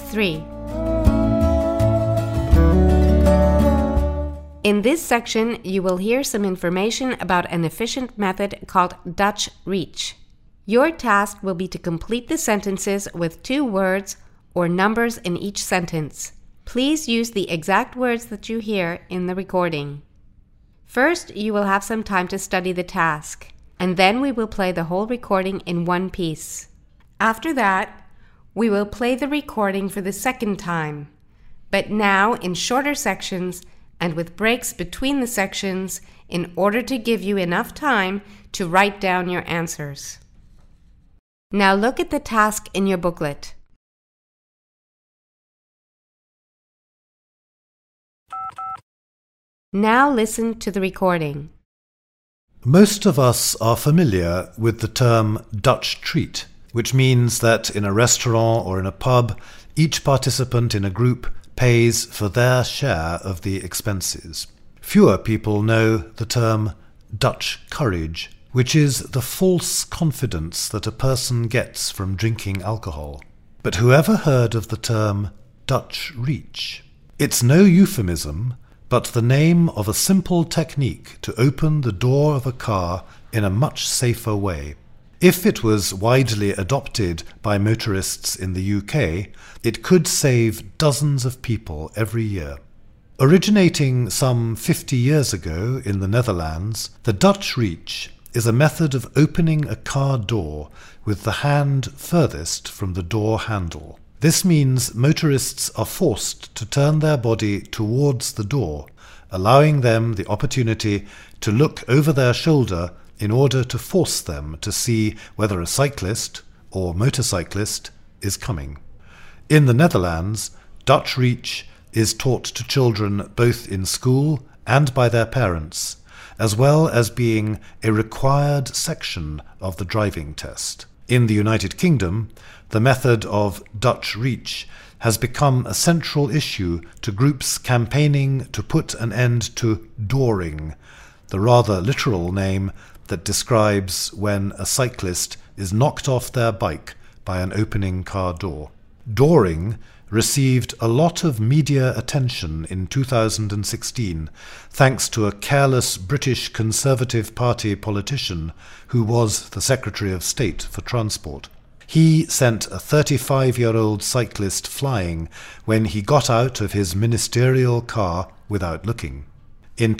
3. In this section, you will hear some information about an efficient method called Dutch reach. Your task will be to complete the sentences with 2 words or numbers in each sentence. Please use the exact words that you hear in the recording. First, you will have some time to study the task, and then we will play the whole recording in one piece. After that, we will play the recording for the second time, but now in shorter sections and with breaks between the sections in order to give you enough time to write down your answers. Now look at the task in your booklet. Now listen to the recording. Most of us are familiar with the term Dutch treat, which means that in a restaurant or in a pub, each participant in a group pays for their share of the expenses. Fewer people know the term Dutch courage, which is the false confidence that a person gets from drinking alcohol. But whoever heard of the term Dutch reach? It's no euphemism, but the name of a simple technique to open the door of a car in a much safer way. If it was widely adopted by motorists in the UK, it could save dozens of people every year. Originating some 50 years ago in the Netherlands, the Dutch reach is a method of opening a car door with the hand furthest from the door handle. This means motorists are forced to turn their body towards the door, allowing them the opportunity to look over their shoulder in order to force them to see whether a cyclist or motorcyclist is coming. In the Netherlands, Dutch reach is taught to children both in school and by their parents, as well as being a required section of the driving test. In the United Kingdom, the method of Dutch reach has become a central issue to groups campaigning to put an end to dooring, the rather literal name that describes when a cyclist is knocked off their bike by an opening car door. Dooring received a lot of media attention in 2016 thanks to a careless British Conservative Party politician who was the Secretary of State for Transport. He sent a 35-year-old cyclist flying when he got out of his ministerial car without looking. In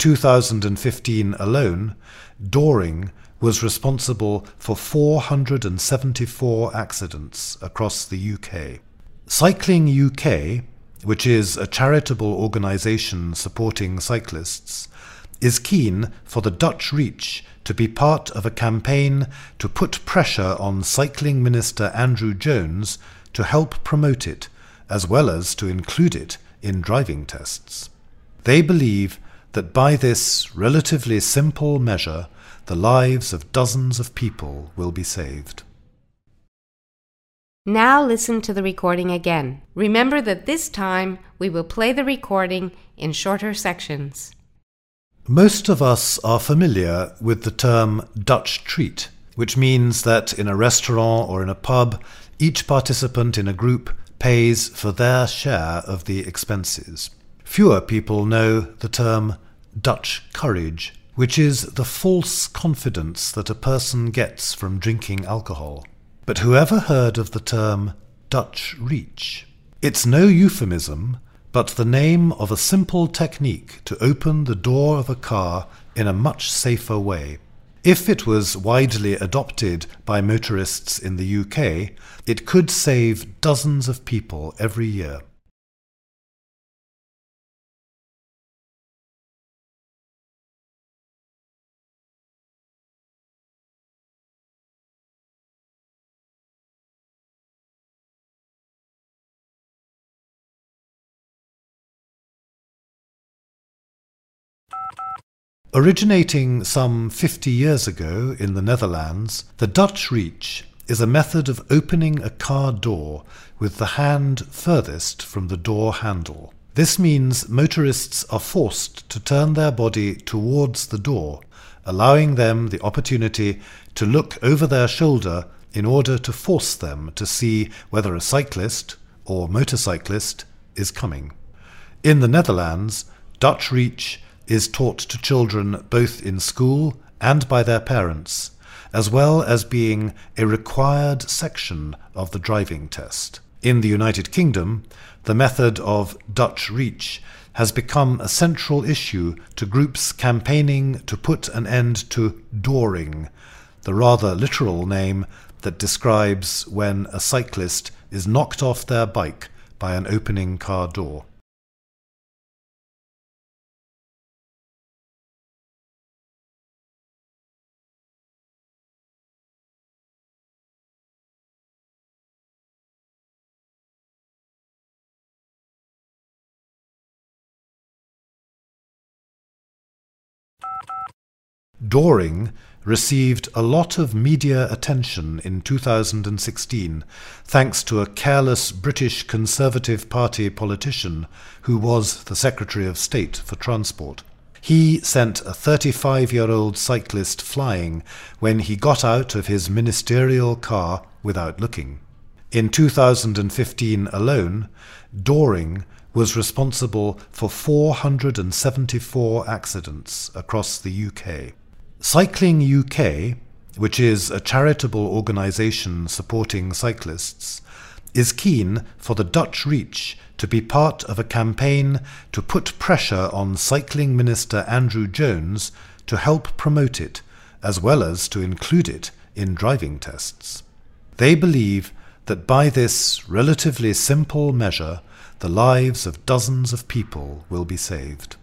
2015 alone, dooring was responsible for 474 accidents across the UK. Cycling UK, which is a charitable organisation supporting cyclists, is keen for the Dutch reach to be part of a campaign to put pressure on Cycling Minister Andrew Jones to help promote it, as well as to include it in driving tests. They believe that by this relatively simple measure, the lives of dozens of people will be saved. Now listen to the recording again. Remember that this time we will play the recording in shorter sections. Most of us are familiar with the term Dutch treat, which means that in a restaurant or in a pub, each participant in a group pays for their share of the expenses. Fewer people know the term Dutch courage, which is the false confidence that a person gets from drinking alcohol. But whoever heard of the term Dutch reach? It's no euphemism, but the name of a simple technique to open the door of a car in a much safer way. If it was widely adopted by motorists in the UK, it could save dozens of people every year. Originating some 50 years ago in the Netherlands, the Dutch reach is a method of opening a car door with the hand furthest from the door handle. This means motorists are forced to turn their body towards the door, allowing them the opportunity to look over their shoulder in order to force them to see whether a cyclist or motorcyclist is coming. In the Netherlands, Dutch Reach is taught to children both in school and by their parents, as well as being a required section of the driving test. In the United Kingdom, the method of Dutch Reach has become a central issue to groups campaigning to put an end to dooring, the rather literal name that describes when a cyclist is knocked off their bike by an opening car door. Dooring received a lot of media attention in 2016 thanks to a careless British Conservative Party politician who was the Secretary of State for Transport. He sent a 35-year-old cyclist flying when he got out of his ministerial car without looking. In 2015 alone, dooring was responsible for 474 accidents across the UK. Cycling UK, which is a charitable organisation supporting cyclists, is keen for the Dutch Reach to be part of a campaign to put pressure on Cycling Minister Andrew Jones to help promote it, as well as to include it in driving tests. They believe that by this relatively simple measure, the lives of dozens of people will be saved.